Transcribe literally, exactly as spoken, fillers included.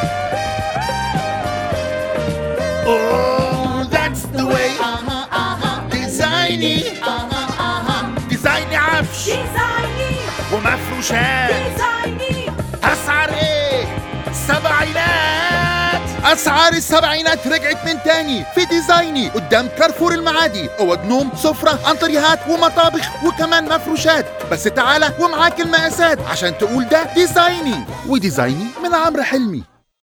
Oh, that's the way. ديزايني ديزايني عفش ديزايني ومفروشات. ديزايني أسعار إيه؟ سبعينات. أسعار السبعينات رجعت من تاني في ديزايني قدام كارفور المعادي. أوض نوم، سفرة، أنطريهات ومطابخ وكمان مفروشات. بس تعالى ومعاك المقاسات عشان تقول ده ديزايني. وديزايني من عمرو حلمي.